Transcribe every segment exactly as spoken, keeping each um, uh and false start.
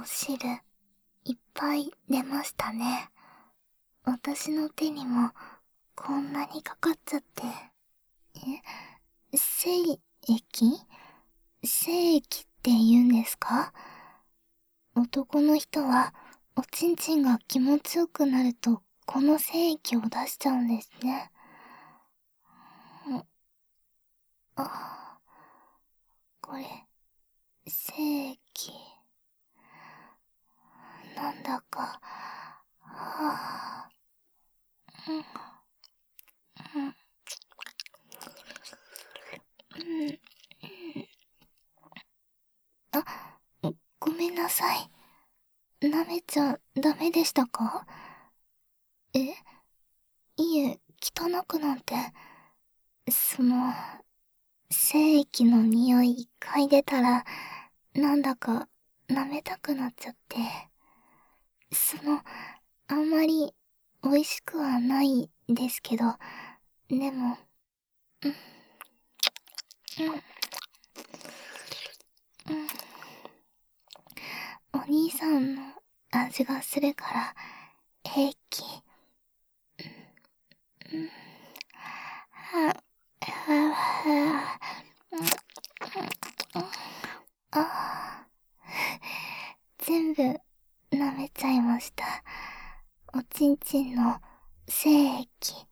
お汁、いっぱい出ましたね。私の手にも、こんなにかかっちゃって。え、精液精液って言うんですか？男の人は、おちんちんが気持ちよくなると、この精液を出しちゃうんですね。んあ、これ、精液。なんだか、はぁ、うん、うん、うん、あ、ごめんなさい。舐めちゃダメでしたか？え、いえ、汚くなんて、その、精液の匂い嗅いでたら、なんだか舐めたくなっちゃって。その、あんまり美味しくはないですけど、でも、うん、うん、うん。お兄さんの味がするから、平気。うん、は、は、は、ああ、全部舐めちゃいました。おちんちんの精液。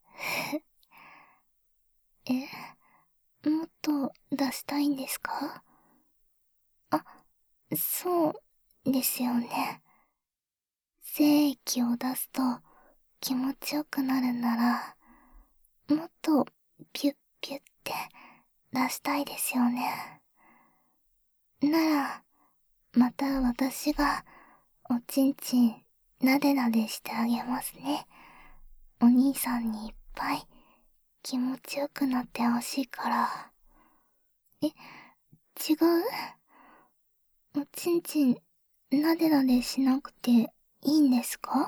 え、もっと出したいんですか？あ、そうですよね。精液を出すと気持ちよくなるなら、もっとピュッピュッって出したいですよね。なら、また私がおちんちんなでなでしてあげますね。お兄さんにいっぱい気持ちよくなってほしいから。え、違う？おちんちんなでなでしなくていいんですか？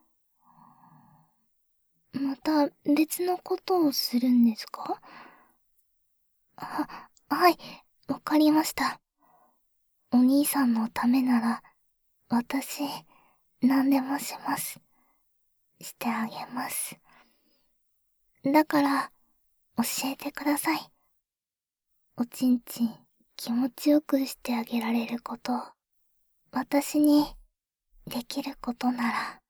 また別のことをするんですか？は、はい、わかりました。お兄さんのためなら、私、何でもします。してあげます。だから、教えてください。おちんちん、気持ちよくしてあげられること、私に、できることなら。